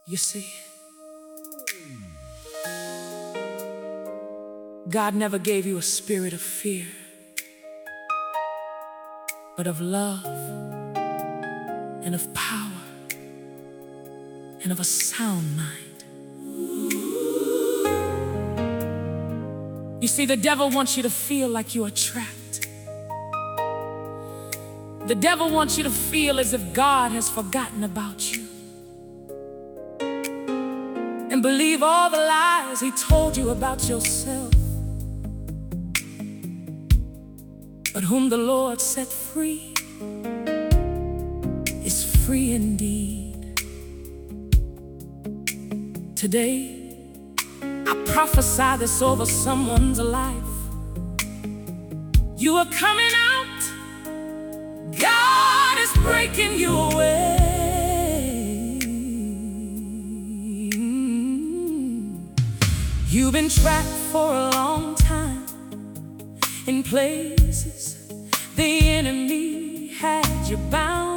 You see, God never gave you a spirit of fear, but of love and of power and of a sound mind. You see, the devil wants you to feel like you are trapped. The devil wants you to feel as if God has forgotten about you, and believe all the lies he told you about yourself. But whom the Lord set free is free indeed. Today, I prophesy this over someone's life. You are coming out. God is breaking you away. You've been trapped for a long time in places the enemy had you bound.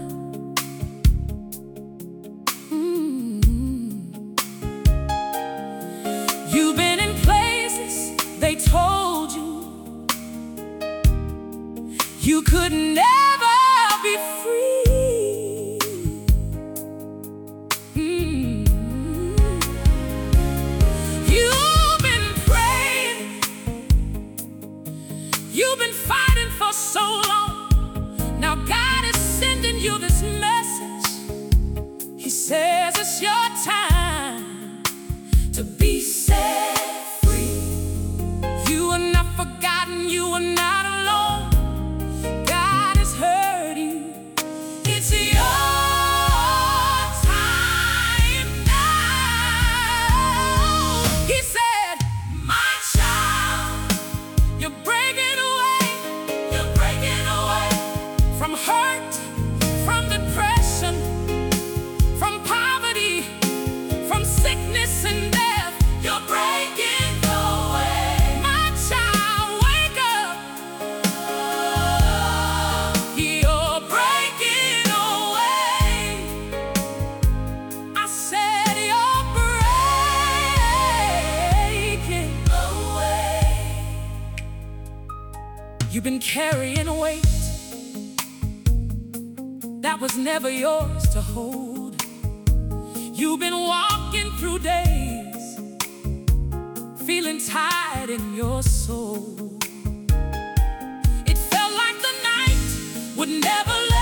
You've been in places they told you you could never be free. You've been praying, you've been fighting for so long. Now God is sending you this message. He says it's your time to be set free. You are not forgotten, you are not alone. God has heard you. It's your time now. He said, my child, you're breaking away. You're breaking away from hurt, from depression, from poverty, from sickness and death. You're breaking away. My child, wake up. You're breaking away. I said you're breaking away. You've been carrying a weight that was never yours to hold. You've been walking through days feeling tired in your soul. It felt like the night would never